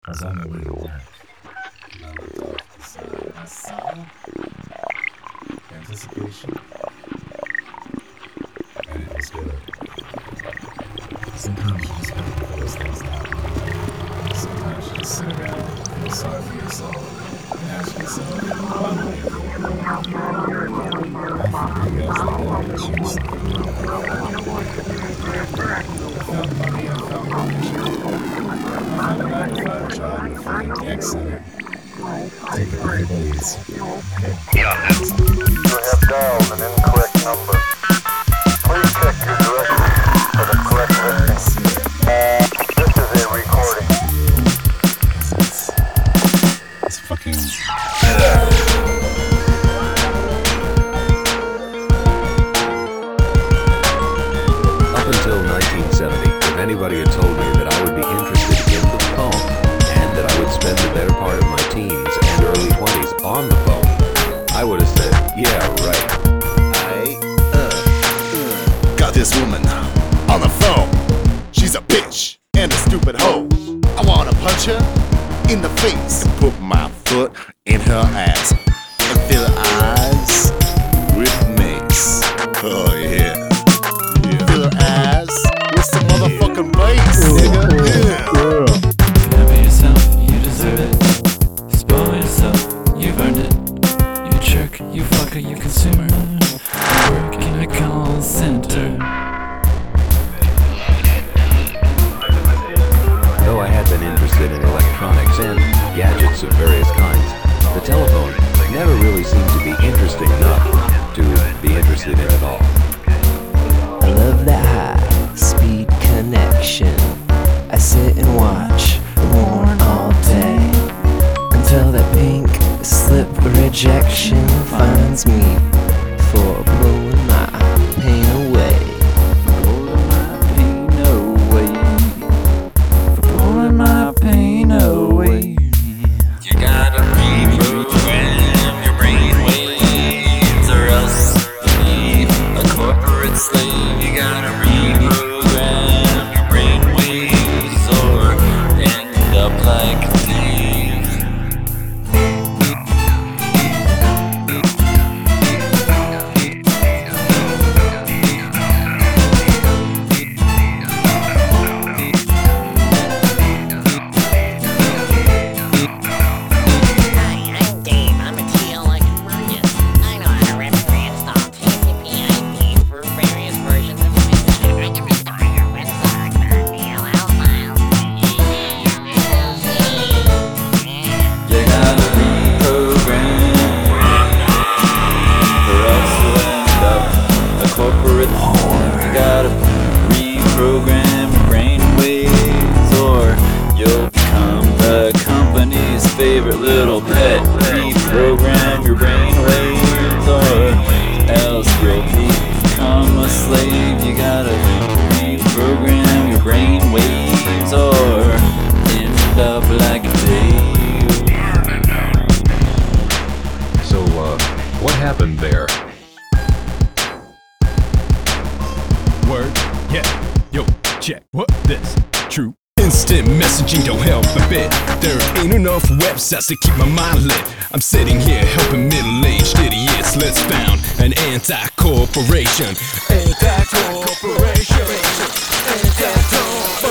Cause I know where you went. I looked off the side. I saw anticipation, and it was good. Sometimes you just gotta put those things down. Sometimes you just sit around, feel sorry for yourself, and ask yourself, what am I here for? I think you guys think that issues. I found money, I found connection. I found a 9-to-5 job at a fucking tech center. Take it where it leads. Okay? You have dialed an incorrect number. Please check your directory for the correct listing. This is a recording. It's fucking... Up until 1970, if anybody had told me that I would be interested in the phone and that I would spend the better part of my teens and early 20s on the phone, I would have said, yeah, right. Got this woman on the phone. She's a bitch and a stupid hoe. I wanna punch her in the face and put my foot in her ass and fill her eyes with mace. Oh yeah. Fill her ass with some motherfucking mace, nigga. Yeah. Be yourself, you deserve it. Spoil yourself, you've earned it. You jerk, you fucker, you consumer. Work in a call center. Though I had been interested in electronics and gadgets of various kinds, the telephone never really seemed to be interesting enough to be interested in at all. I love that high-speed connection. I sit and watch porn all day until that pink slip rejection finds me for blowing my pain away. Pulling my pain away. For pulling my pain away. You gotta reprogram your brain waves, or else you'll be a corporate slave. You gotta reprogram your brain waves, or end up like Dave. Hi, I'm Dave. I'm a TL like Runius. I know how to rip and reinstall TCP/IP for various versions of Windows. I can restore your Windows DLL files. You gotta reprogram, or else you'll end up a corporate whore. You gotta reprogram your brain waves, or you'll become the company's favorite little pet. Reprogram your brain waves, or else you'll become a slave. You gotta reprogram your brain waves, or end up like a Dave. So, what happened there? Word, yeah, yo, check, what this? True. Instant messaging don't help a bit. There ain't enough websites to keep my mind lit. I'm sitting here helping middle-aged idiots. Let's found an anti-corporation. Anti-corporation. Anti-corporation.